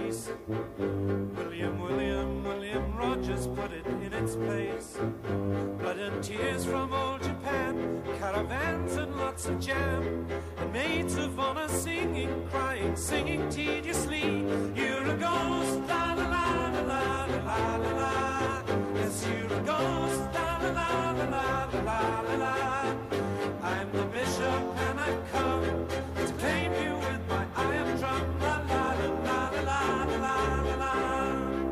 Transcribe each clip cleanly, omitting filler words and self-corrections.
face. William Rogers put it in its place. Blood and tears from old Japan, caravans and lots of jam, and maids of honor singing, crying, singing tediously. You're a ghost, la la la la la la la la. Yes, you're a ghost, la la la la la la la la. I'm the bishop and I've come to claim you with my iron drum. La la la la la la la la.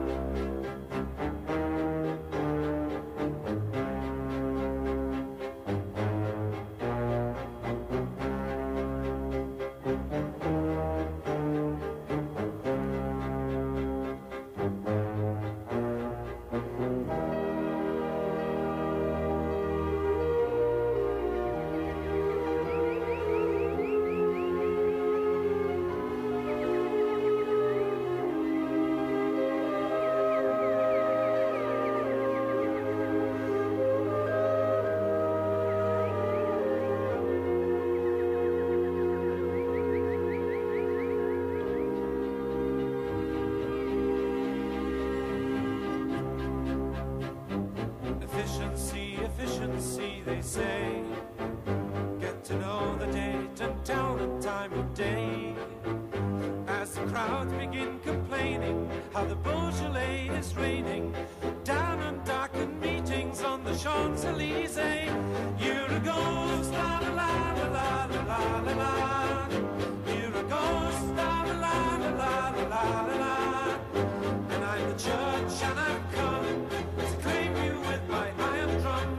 Efficiency, they say. Get to know the date and town and time of day. As the crowds begin complaining how the Beaujolais is raining, down and darkened meetings on the Champs-Élysées. You're a ghost, la la la la la la la la. You're a ghost, la la la la la la la la. And I'm the judge and I've come to claim you with my iron drum.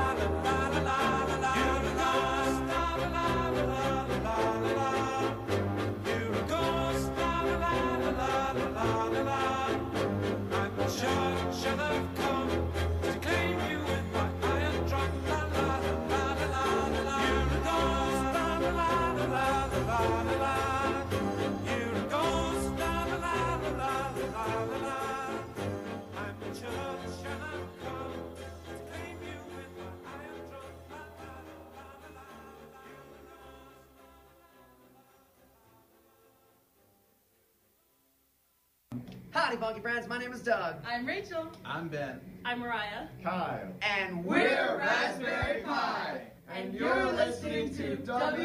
Howdy, Funky Friends. My name is Doug. I'm Rachel. I'm Ben. I'm Mariah. Kyle. And we're Raspberry Pi. And you're listening to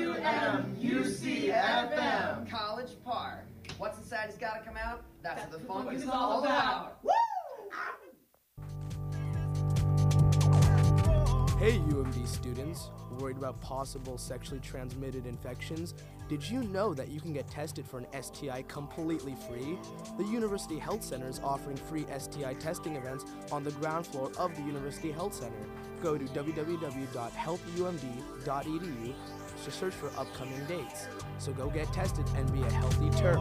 WMUC-FM. College Park. What's Inside has got to come out? That's what the funk is all about. Woo! Hey UMD students, worried about possible sexually transmitted infections? Did you know that you can get tested for an STI completely free? The University Health Center is offering free STI testing events on the ground floor of the University Health Center. Go to www.healthumd.edu to search for upcoming dates. So go get tested and be a healthy terp.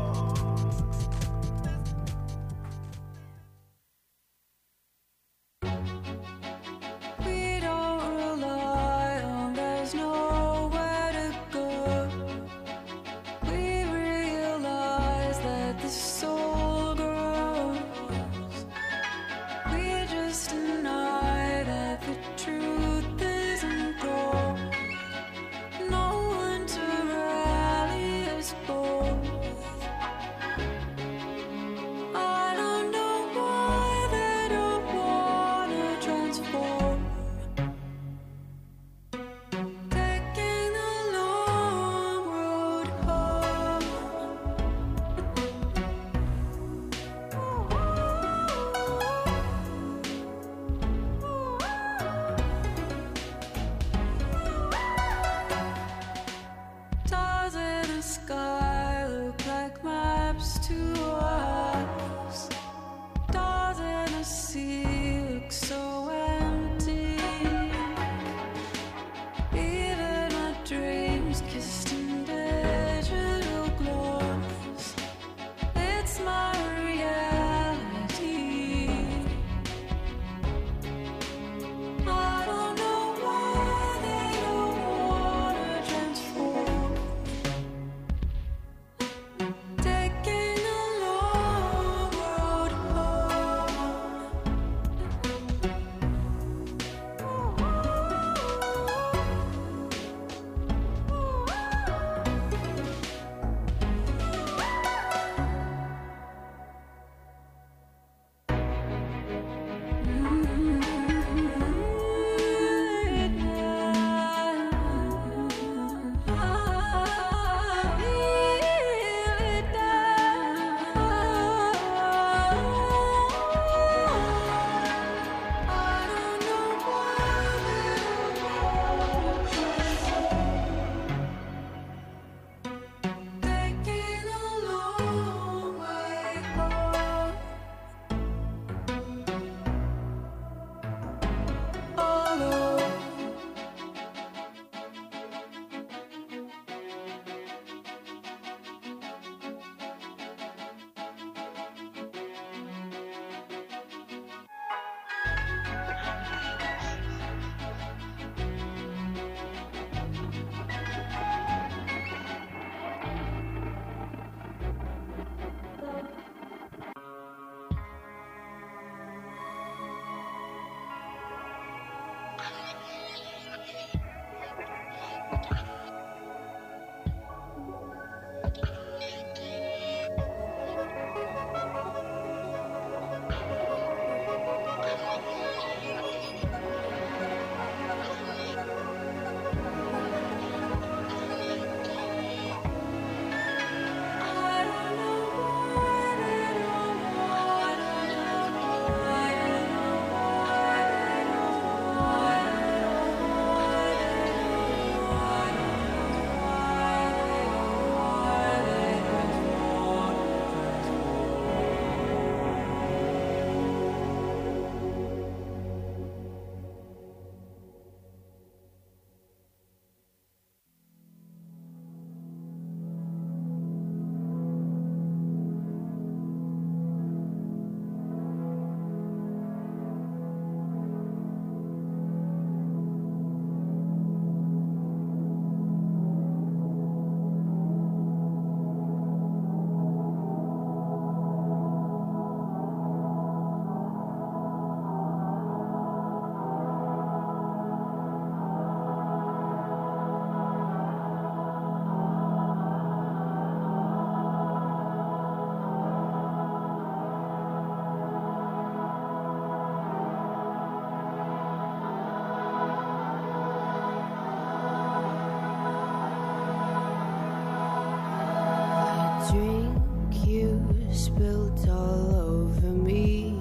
all over me.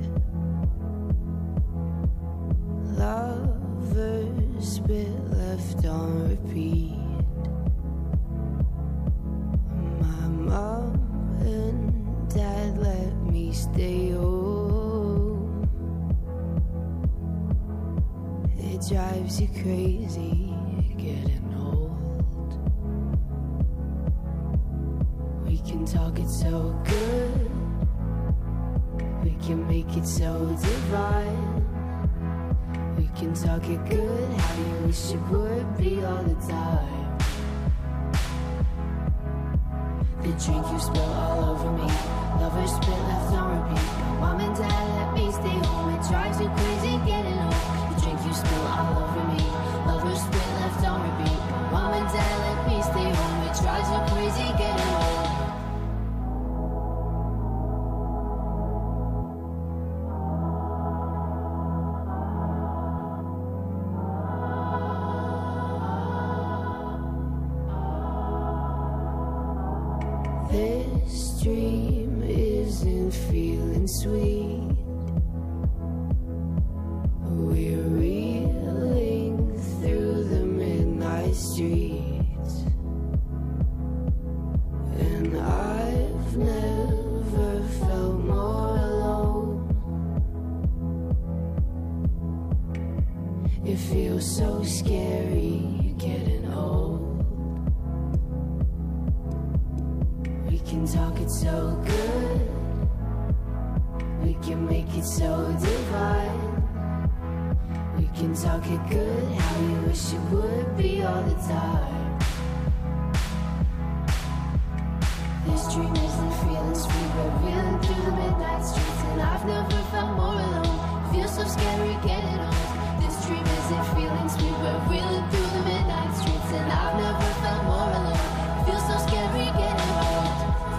Lovers spit left on repeat. My mom and dad let me stay home. It drives you crazy getting old. We can talk it so good, we can make it so divine. We can talk it good, how you wish it would be all the time. The drink you spill all over me, lovers spit left on repeat. Mom and dad let me stay home, it drives you crazy getting home. The drink you spill all over me, lovers spit left on repeat. Mom and dad let me stay home, it drives you crazy getting home. This dream isn't feeling sweet. We're reeling through the midnight streets, and I've never felt more alone. It feels so scary getting old. We can talk it so good, we can make it so divine. We can talk it good, how you wish it would be all the time. This dream isn't feeling sweet, we're reeling through the midnight streets, and I've never felt more alone. It feels so scary getting old. This dream isn't feeling sweet, we're reeling through the midnight streets, and I've never felt more alone. It feels so scary getting old.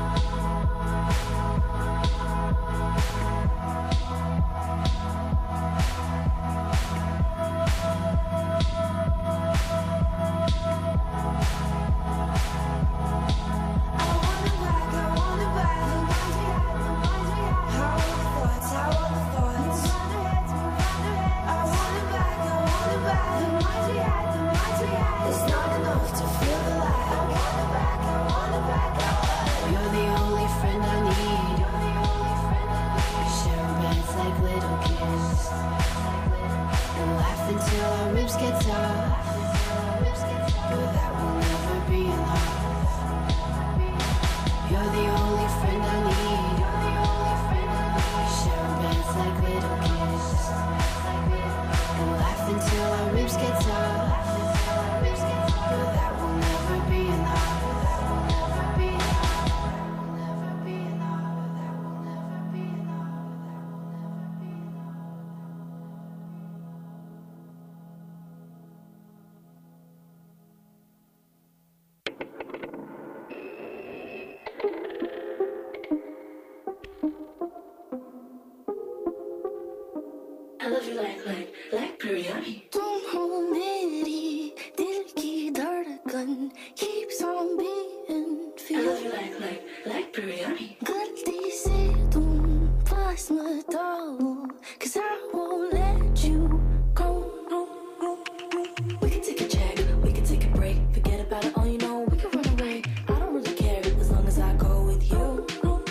I love you like biryani. Don't hold me, dil ki dhadkan keeps on beating. I love you like biryani. Galti se tum paas mat aao, 'cause I won't let you go. We can take a check, we can take a break. Forget about it all, you know, we can run away. I don't really care as long as I go with you.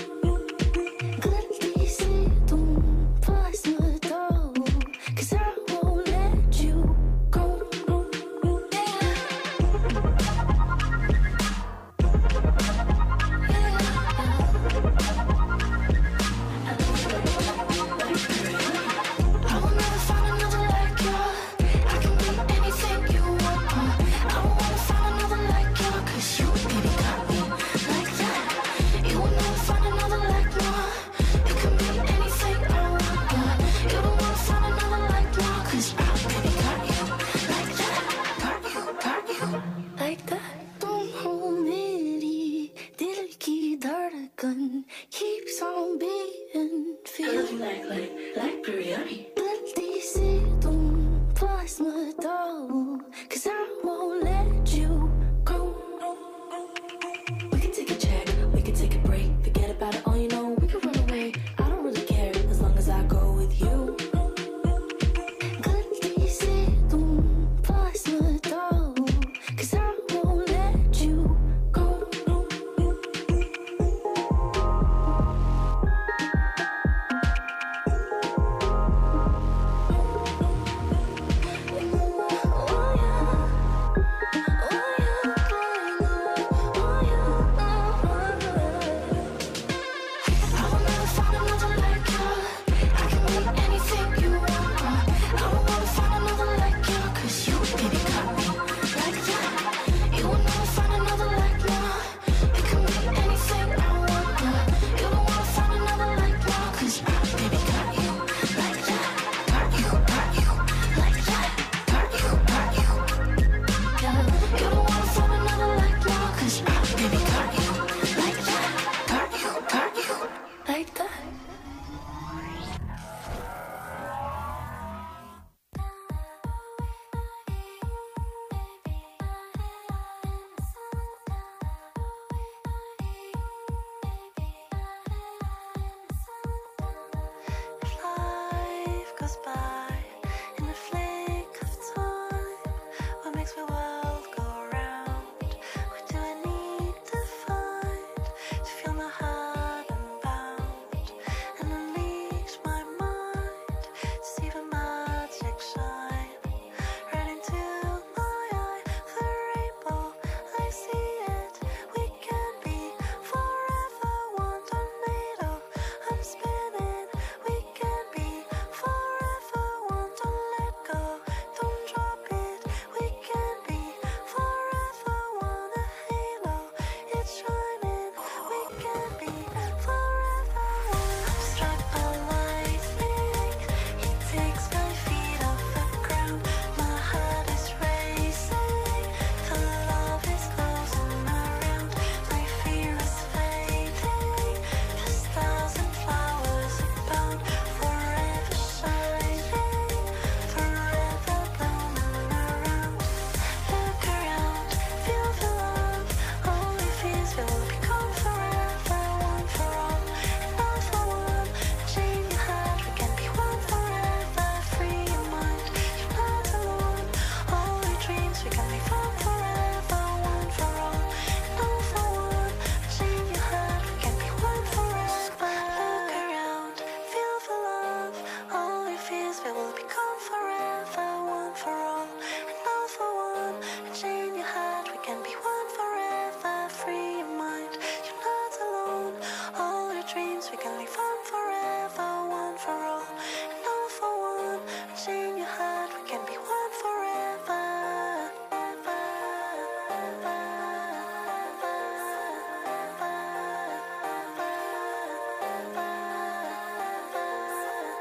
Galti se tum paas mat aao, 'cause I won't let you go. I will never find another like you. I can be anything you want. I don't wanna find another like you, 'cause you, baby, got me like that. You will never find another like me. You can be anything I want. You don't wanna find another like me, 'cause I, baby, got you like that. Got you like that. Don't hold me, dil ki dhadkan keeps on beating. I love you like biryani. Galti se tum paas mat aao, 'cause I won't let you go. We can take a check, we can take a break. Forget about it all, you know, we can run away.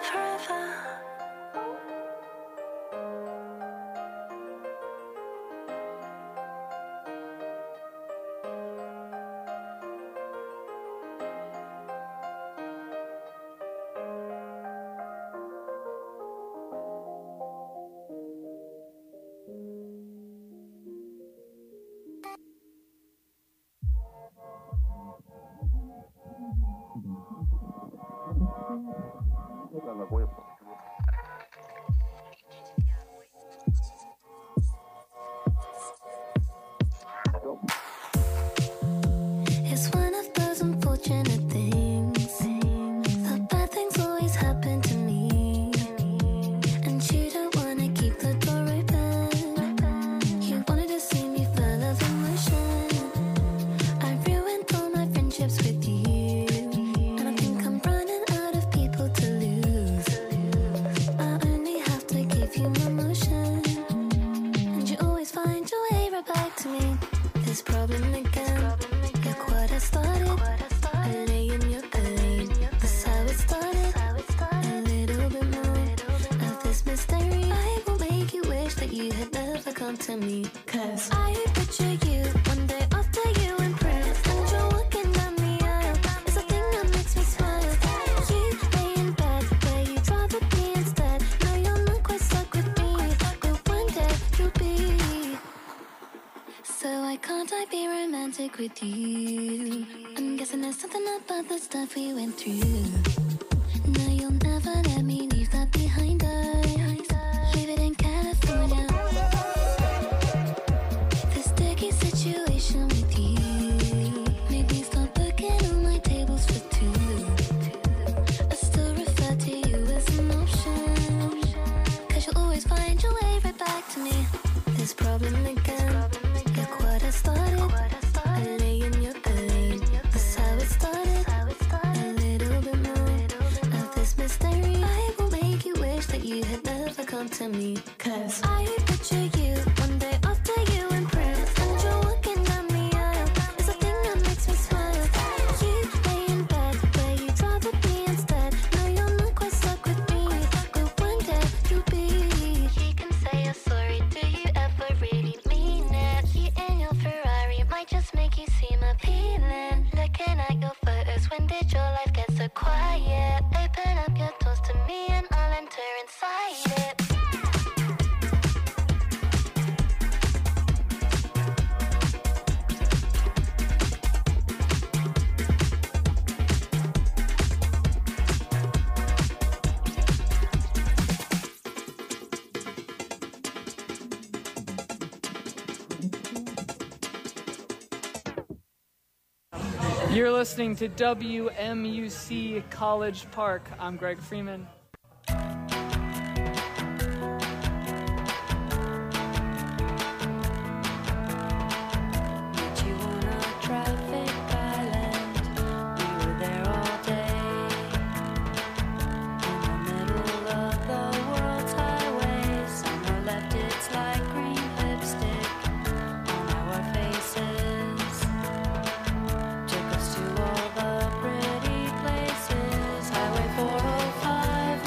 forever. It's one of those unfortunate things. The bad things always happen to me. And you don't wanna keep the door open. You wanted to see me full of emotion. I ruined all my friendships with you. And I think I'm running out of people to lose. I only have to give you my motion. And you always find your way right back to me. This problem again. Look what I started. I lay in your pain. That's how it started. A little bit more of this mystery. I will make you wish that you had never come to me. Cause I picture you one day after you impress. And you're walking down the aisle. It's a thing that makes me smile. You lay in bed where you'd rather be instead. No, you're not quite stuck with me. But one day you'll be. So why can't I be romantic with you? I'm guessing there's something about the stuff we went through. No, you'll never let me leave that behind us. Leave it in California. This sticky situation with you made me start booking all my tables for two. I still refer to you as an option. Cause you'll always find your way right back to me. This problem again. Look what I started. I lay in your pain. That's how it started. A little bit more of this mystery. I will make you wish that you had never come to me. Cause I picture you one day after you impress. And you're walking down the aisle. It's a thing that makes me smile. You lay in bed where you'd rather be instead. No, you're not quite stuck with me. But one day you'll be. You can say you're sorry. Do you ever really mean it? You in your Ferrari might just make you seem appealing. Looking at your photos, when did your life get so quiet? Open up your doors to me and I'll enter inside it. You're listening to WMUC College Park. I'm Greg Freeman. Took us to all the pretty places. Highway 405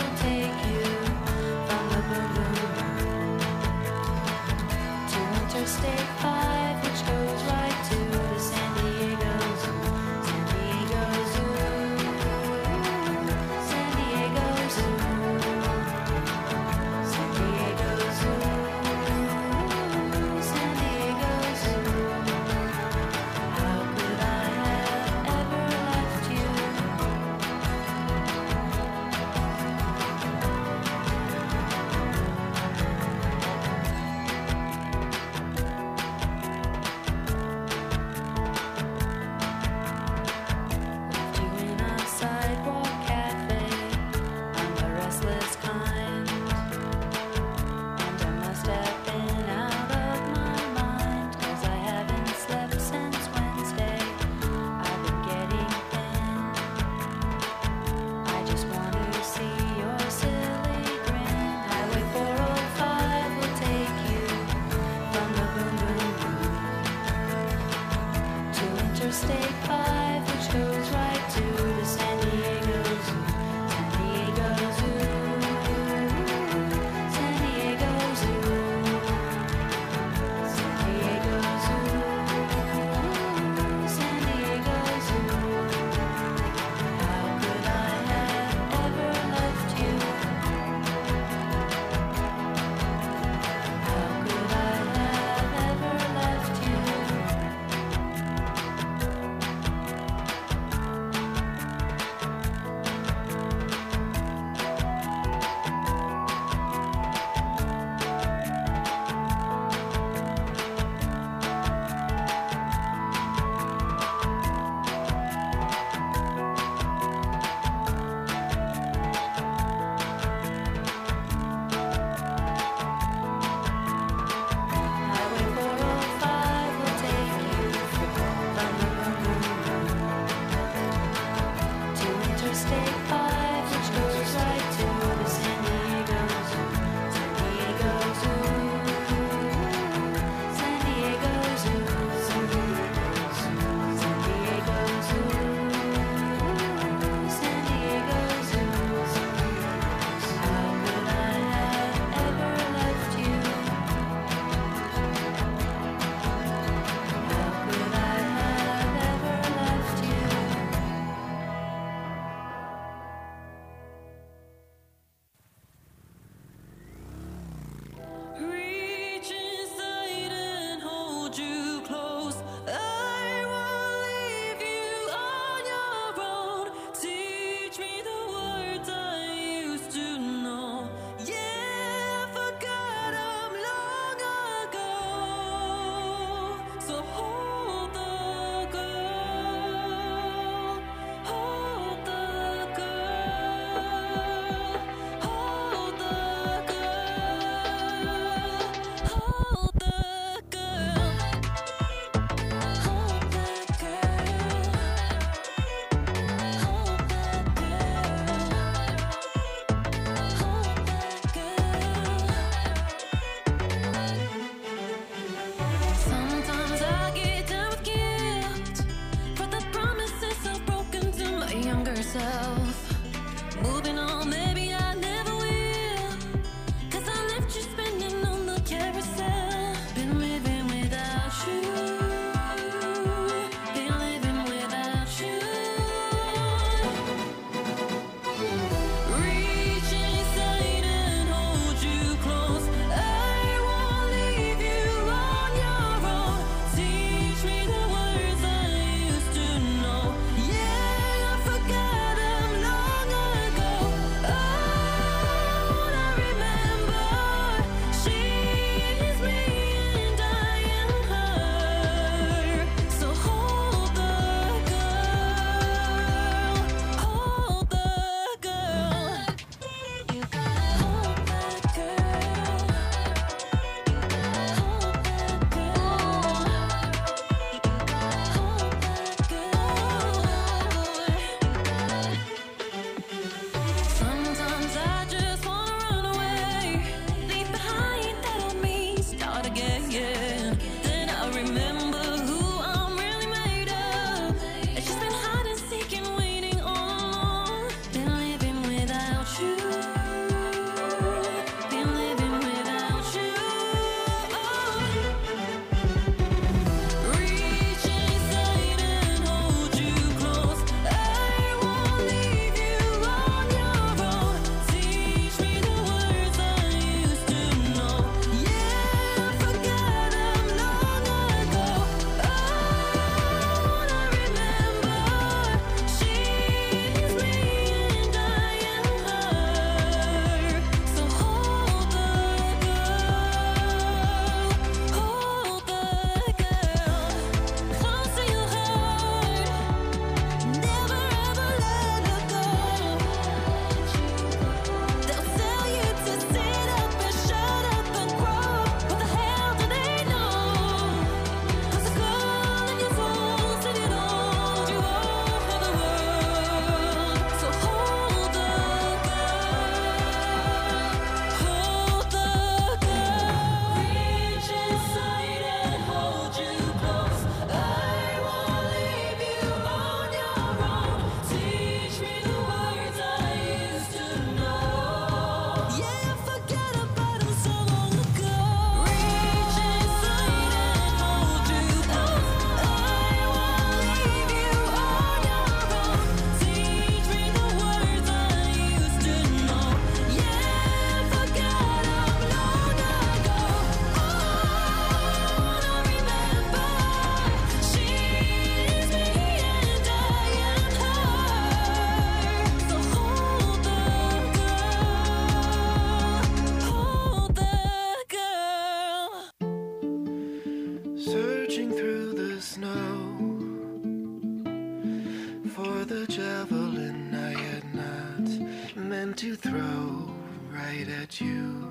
one to throw right at you.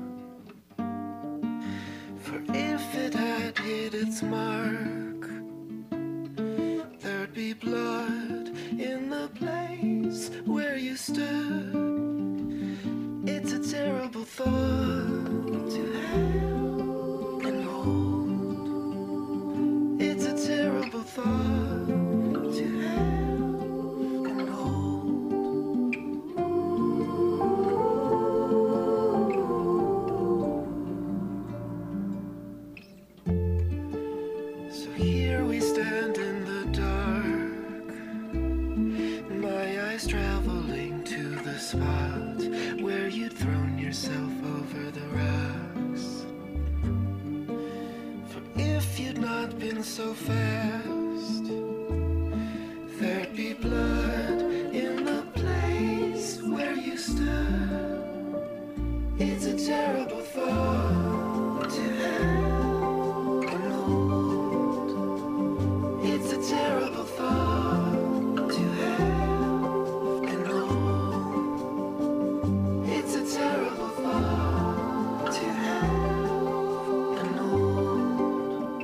For if it had hit its mark, there'd be blood in the place where you stood. It's a terrible thought to have and hold. It's a terrible thought to have and hold. So here we stand in the dark, my eyes traveling to the spot where you'd thrown yourself over the rocks. For if you'd not been so fast, there'd be blood in the place where you stood. It's a terrible thought to have and hold. It's a terrible thought to have and hold. It's a terrible thought to have and hold.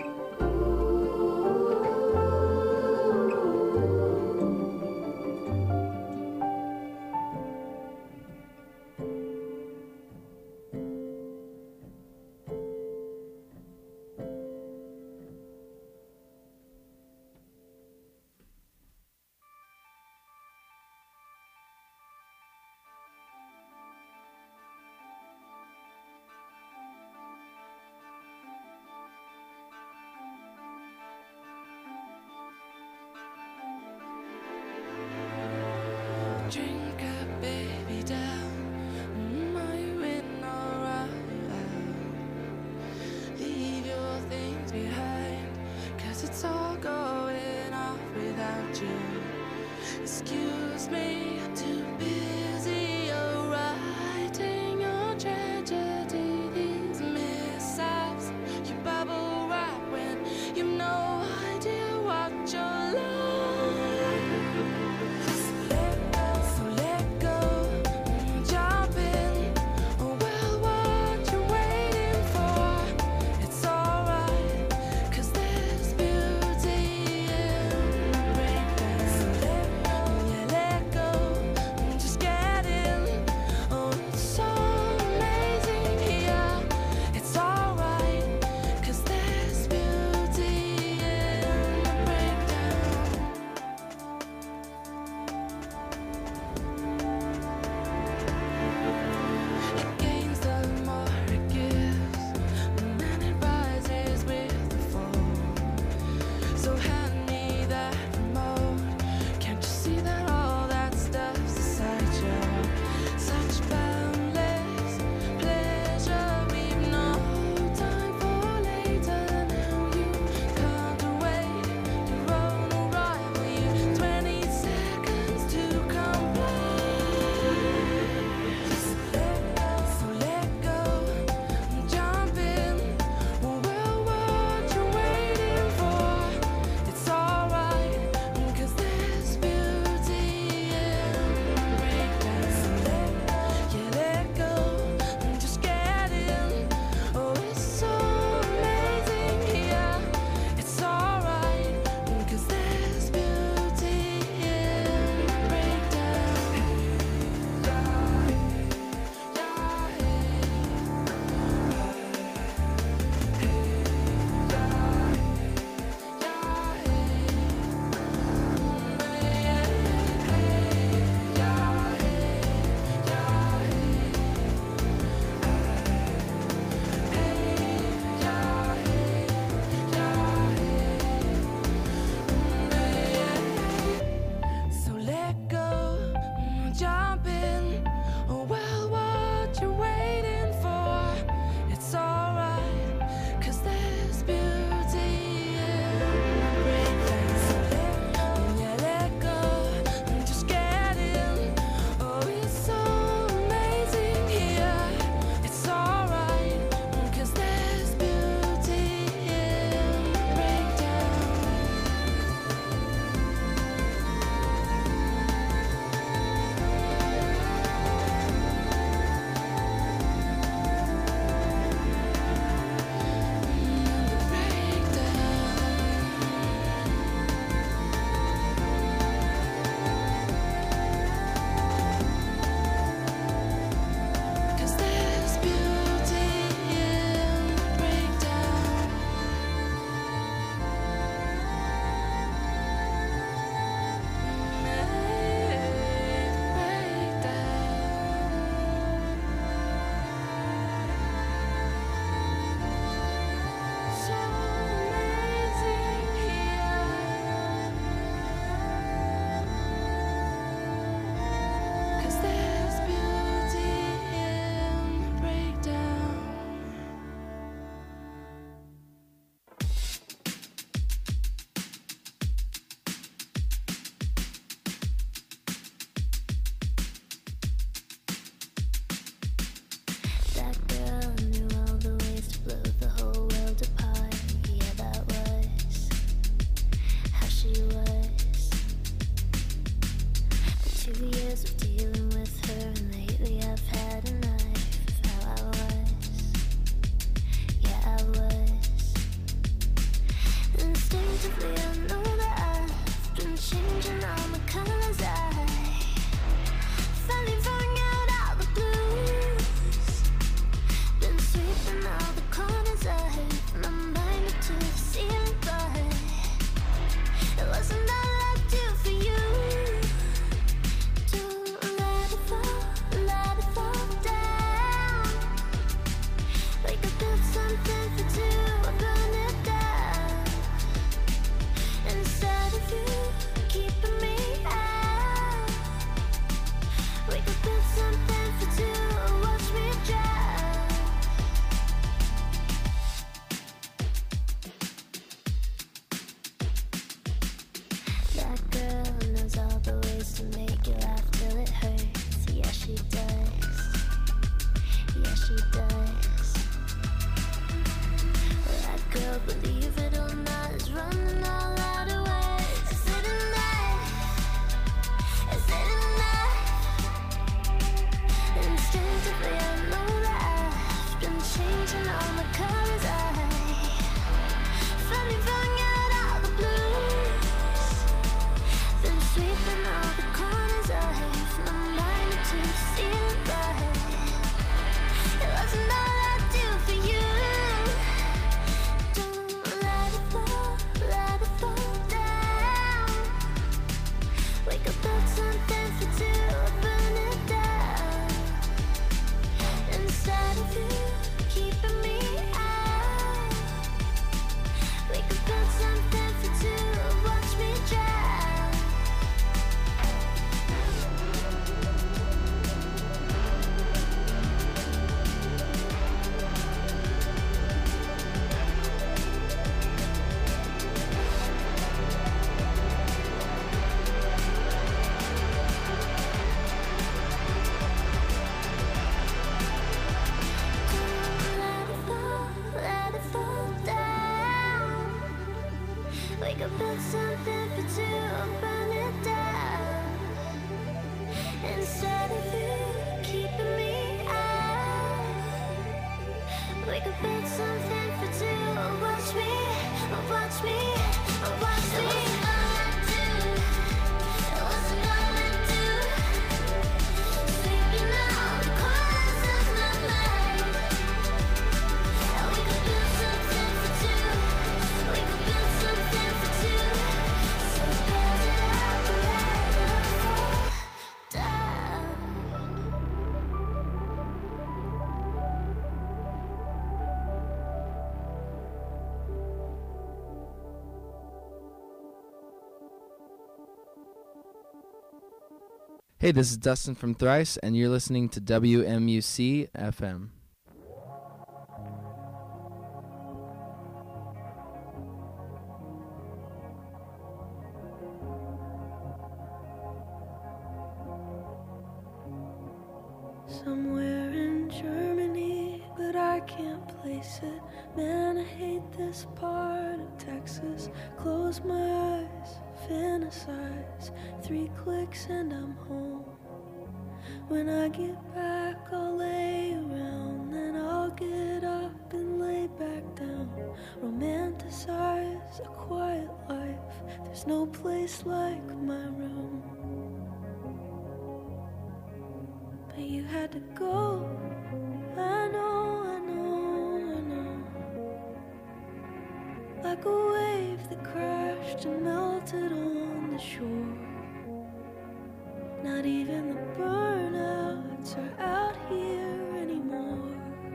Hey, this is Dustin from Thrice, and you're listening to WMUC FM. Somewhere in Germany, but I can't place it. Man, I hate this part of Texas. Close my eyes, fantasize. 3 clicks and I'm home. When I get back, I'll lay around. Then I'll get up and lay back down. Romanticize a quiet life. There's no place like my room. But you had to go. I know, I know, I know. Like a wave that crashed and melted on the shore. Not even the burnouts are out here anymore.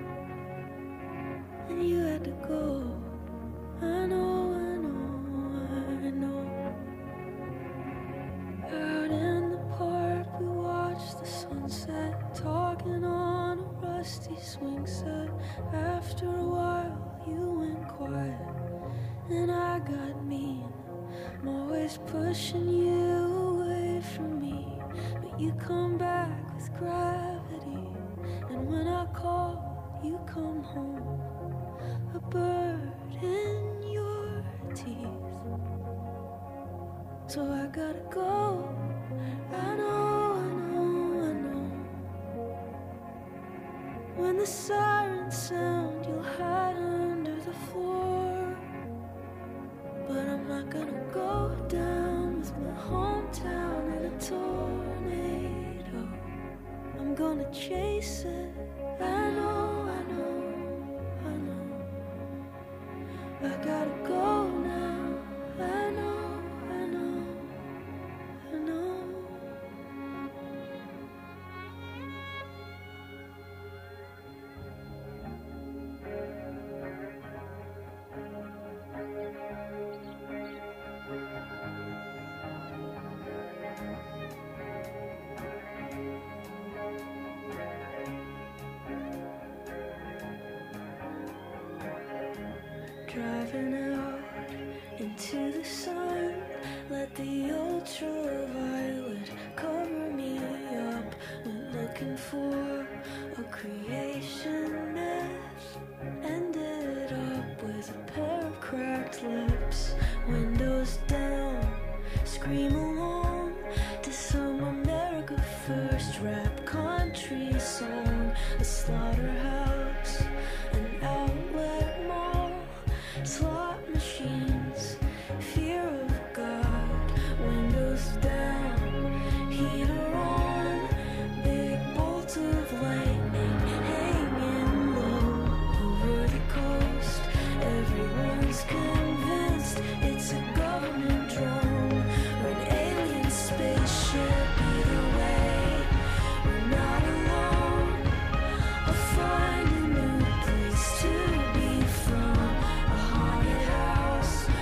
And you had to go. I know, I know, I know. Out in the park we watched the sunset, talking on a rusty swing set. After a while you went quiet and I got mean. I'm always pushing you away from me, but you come back with gravity. And when I call, you come home, a bird in your teeth. So I gotta go. I know, I know, I know. When the sirens sound, you'll hide under the floor. But I'm not gonna go down with my hometown in a tornado. I'm gonna chase it. I know, I know, I know. I gotta go now. I know, I know, I know. Driving out into the sun, let the ultraviolet cover me up. Went looking for a creation myth, ended up with a pair of cracked lips. Windows down, scream along to some America First rap country song. A slaughterhouse, an outlet mall, slot machines, fear of God. Windows down, heater on, big bolt of lightning hanging low over the coast. Everyone's convinced it's a government drone or an alien spaceship. Either way, we're not alone. I'll find a new place to be from. A haunted house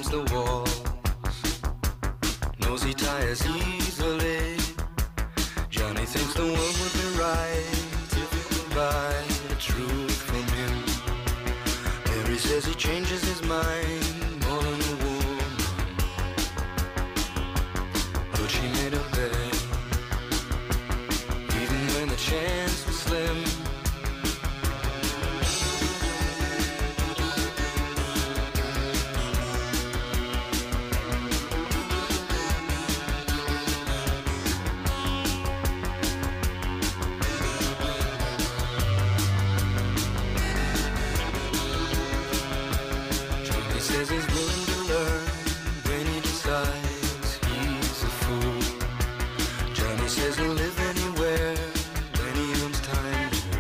against the wall. Knows he tires easily. Johnny thinks the world would be right if he could buy the truth from him. Mary says he changes his mind more than a woman, but she made a bet, even when the chance was slim. Says he's willing to learn when he decides he's a fool. Johnny says he'll live anywhere when he owns time to.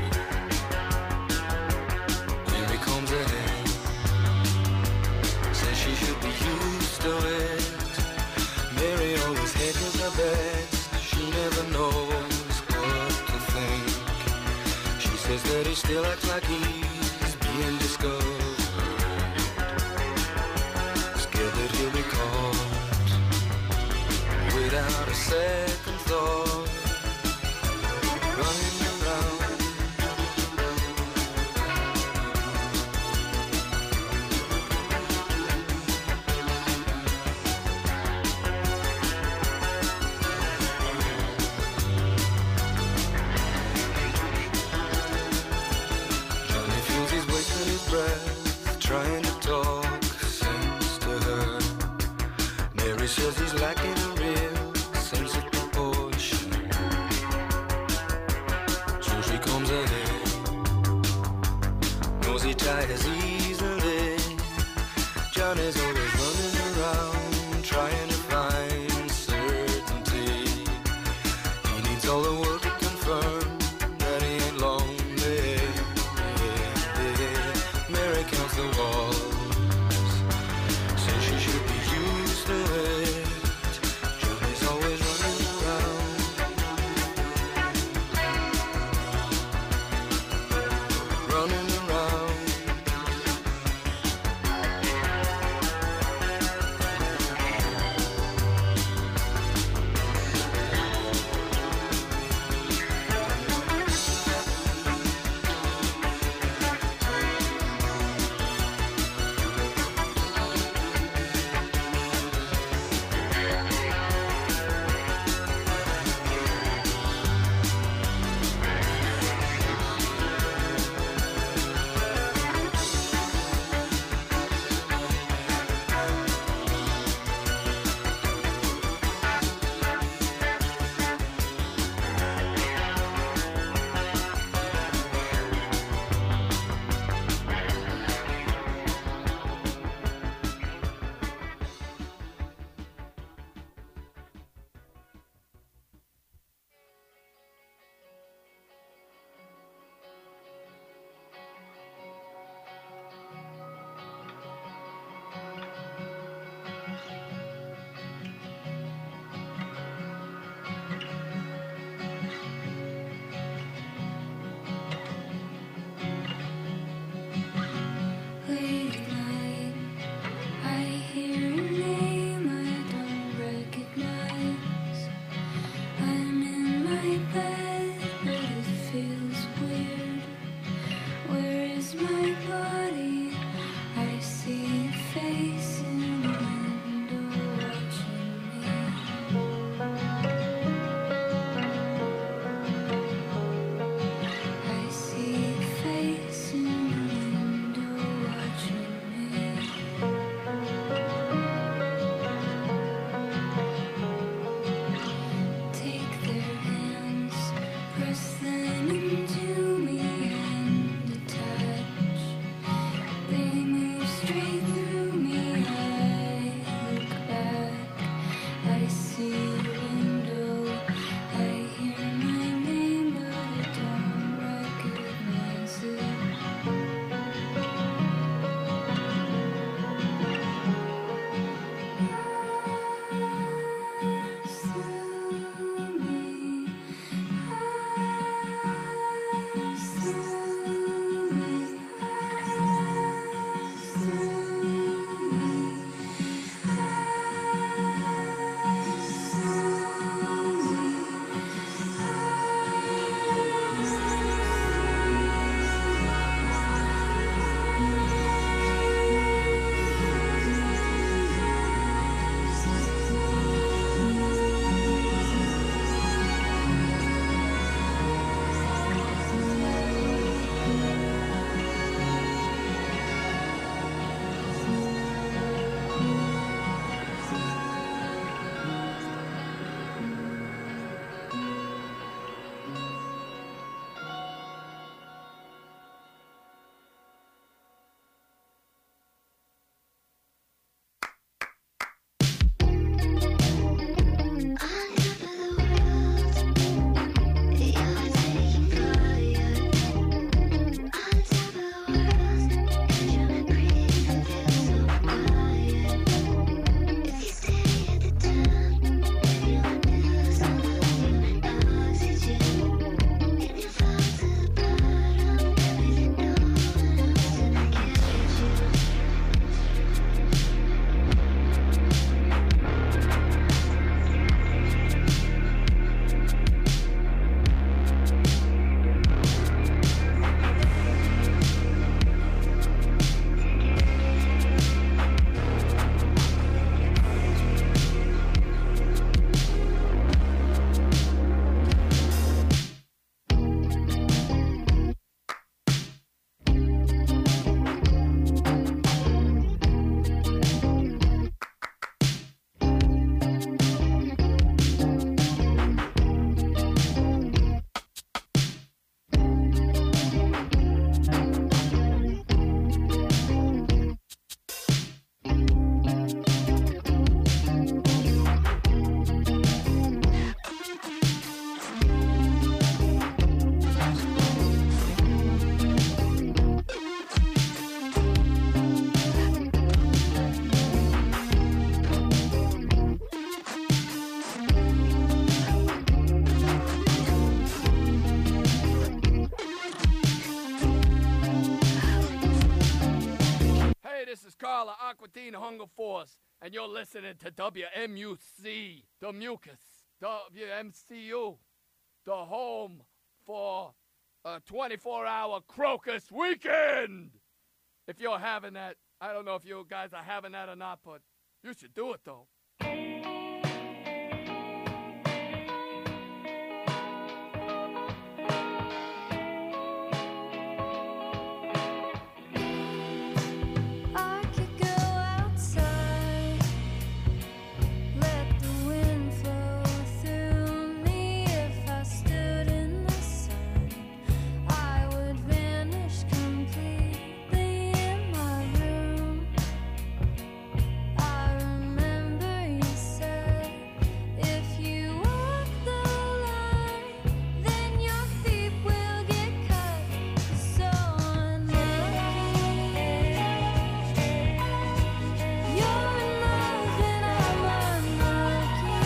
Here he comes ahead, says she should be used to it. Mary always hedges her bets, she never knows what to think. She says that he still acts like he's being discovered, that he'll be caught without a second thought, running around. Johnny feels he's wasting his breath, trying to talk says he's lacking a real sense of proportion. So she comes ahead, knows he tires easily. Johnny's always running around, trying to find certainty. He needs all the world to confirm that he ain't lonely. Mary counts the walls, says she should be used to it. this is Carla Aquatine Hunger Force, and you're listening to WMUC, the Mucus, WMCU, the home for a 24-hour Crocus Weekend. If you're having that, I don't know if you guys are having that or not, but you should do it, though. I could go outside, let the wind flow through me. If I stood in the sun, I would vanish completely in my room. I remember you said, if you walk the line, then your feet will get cut. So unlucky. You're in love and I'm unlucky.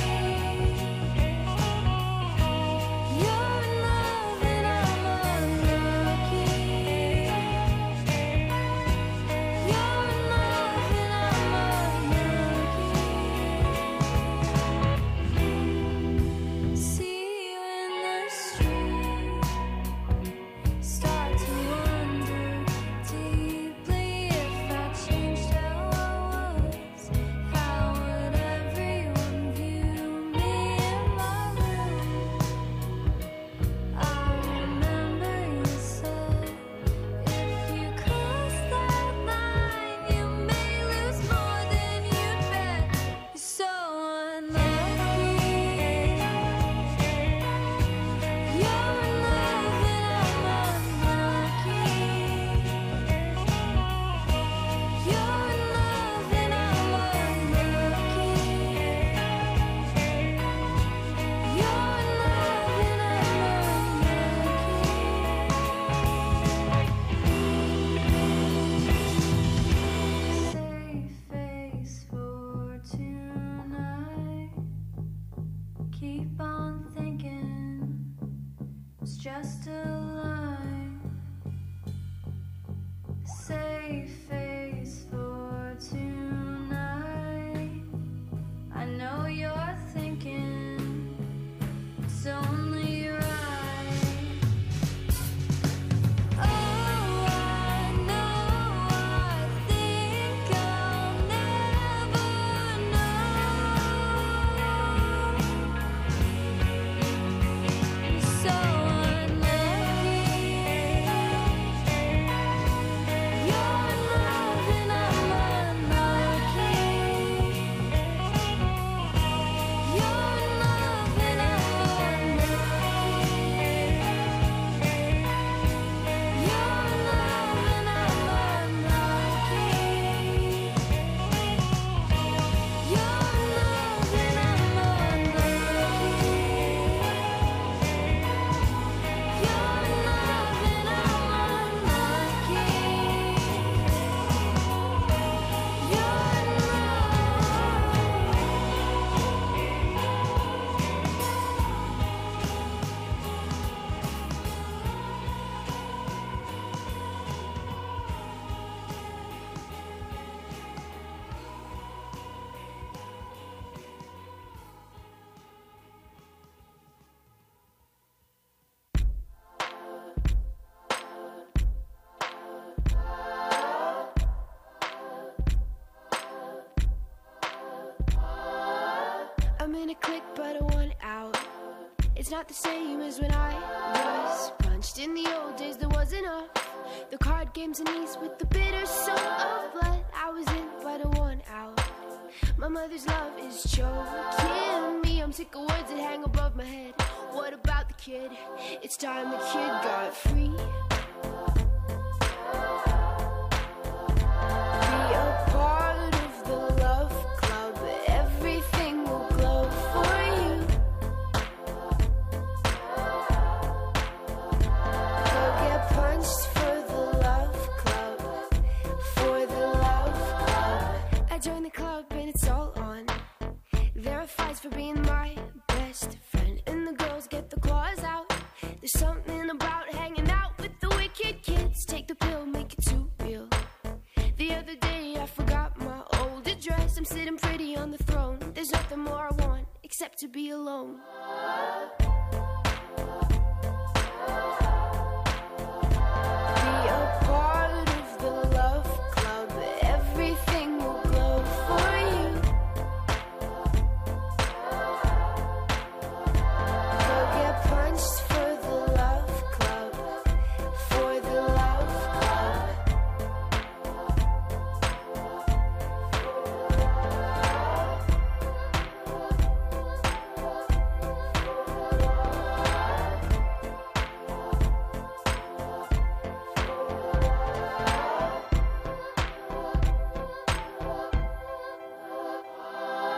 You're in love and I'm unlucky. You're in love and I'm unlucky. See you in the street, start to wonder deeply if I changed how I was. How would everyone view me in my room? I remember you said, if you cross that line, you may lose more than you'd bet. You're so unlucky. You're in love and I'm unlucky. You're in love and I'm unlucky. You're in love and I'm unlucky. Save face for tonight. Keep on thinking it's just a line. Save face for tonight. I know you're thinking it's only right. Oh, I know, I think I'll never know. So unlucky. You're in love and I'm unlucky. You're in love and I'm unlucky. You're in love and I'm unlucky. You're in love and I'm unlucky. You're in love and I'm unlucky. I'm in a clique, but I want out. It's not the same as when I was punched. In the old days, there wasn't enough. The card games and ease with the bitter soul of blood. I was in, but I want out. My mother's love is choking me. I'm sick of words that hang above my head. What about the kid? It's time the kid got free. Be a part of the love club. Everything will glow for you. Go get punched for the love club. For the love club. I joined the club and it's all on. There are fights for being my best friend, and the girls get the claws out. There's something about hanging out with the wicked kids. Take the pill, make it too real. The other day I I'm sitting pretty on the throne. There's nothing more I want except to be alone. Be a part